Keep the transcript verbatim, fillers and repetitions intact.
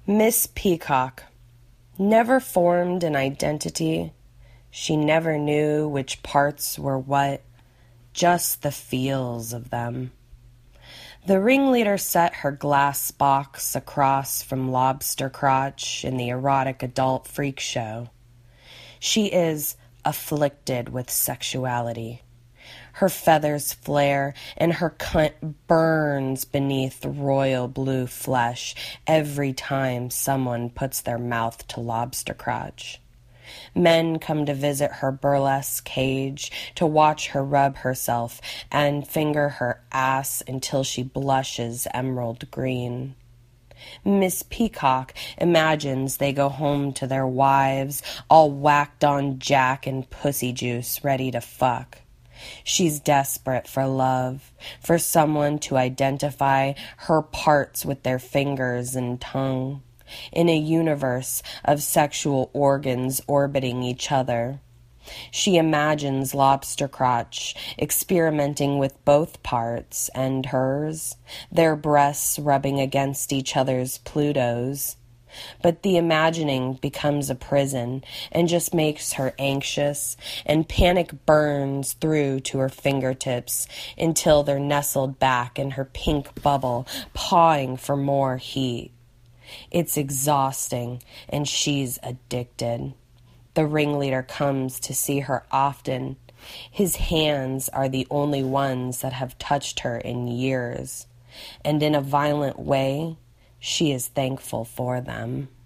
Miss Peacock never formed an identity. She never knew which parts were what, just the feels of them. The ringleader set her glass box across from Lobster Crotch in the erotic adult freak show. She is afflicted with sexuality. Her feathers flare, and her cunt burns beneath royal blue flesh every time someone puts their mouth to Lobster Crotch. Men come to visit her burlesque cage to watch her rub herself and finger her ass until she blushes emerald green. Miss Peacock imagines they go home to their wives, all whacked on jack and pussy juice, ready to fuck. She's desperate for love, for someone to identify her parts with their fingers and tongue, in a universe of sexual organs orbiting each other. She imagines Lobster Crotch experimenting with both parts and hers, their breasts rubbing against each other's Plutos. But the imagining becomes a prison and just makes her anxious, and panic burns through to her fingertips until they're nestled back in her pink bubble, pawing for more heat. It's exhausting, and she's addicted. The ringleader comes to see her often. His hands are the only ones that have touched her in years, and in a violent way, she is thankful for them.